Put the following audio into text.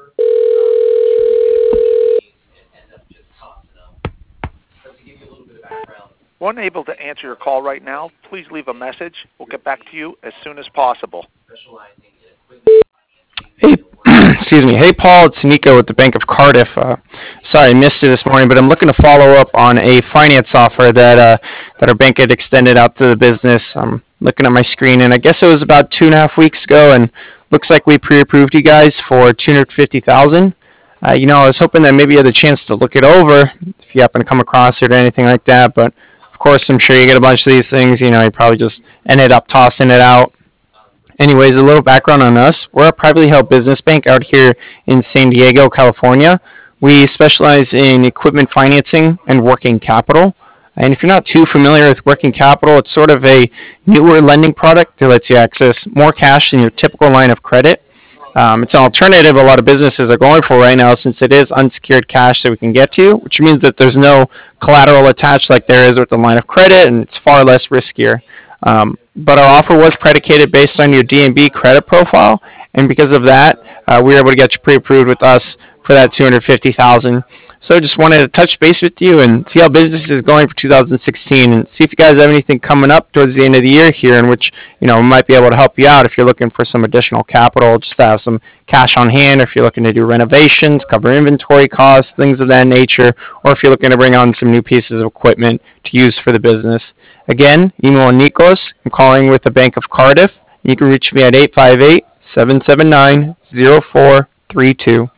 One able to answer your call right now. Please leave a message. We'll get back to you as soon as possible. Hey, excuse me. Hey, Paul, it's Nico with the Bank of Cardiff. Sorry, I missed you this morning, but I'm looking to follow up on a finance offer that our bank had extended out to the business. I'm looking at my screen, and I guess it was about 2.5 weeks ago, and looks like we pre-approved you guys for $250,000. I was hoping that maybe you had the chance to look it over if you happen to come across it or anything like that. But of course, I'm sure you get a bunch of these things. You probably just ended up tossing it out. Anyways, a little background on us. We're a privately held business bank out here in San Diego, California. We specialize in equipment financing and working capital. And if you're not too familiar with working capital, it's sort of a newer lending product that lets you access more cash than your typical line of credit. It's an alternative a lot of businesses are going for right now since it is unsecured cash that we can get to, which means that there's no collateral attached like there is with the line of credit, and it's far less riskier. But our offer was predicated based on your D&B credit profile, and because of that, we were able to get you pre-approved with us for that $250,000. So just wanted to touch base with you and see how business is going for 2016, and see if you guys have anything coming up towards the end of the year here in which we might be able to help you out if you're looking for some additional capital, just to have some cash on hand, or if you're looking to do renovations, cover inventory costs, things of that nature, or if you're looking to bring on some new pieces of equipment to use for the business. Again, email Nikos. I'm calling with the Bank of Cardiff. You can reach me at 858-779-0432.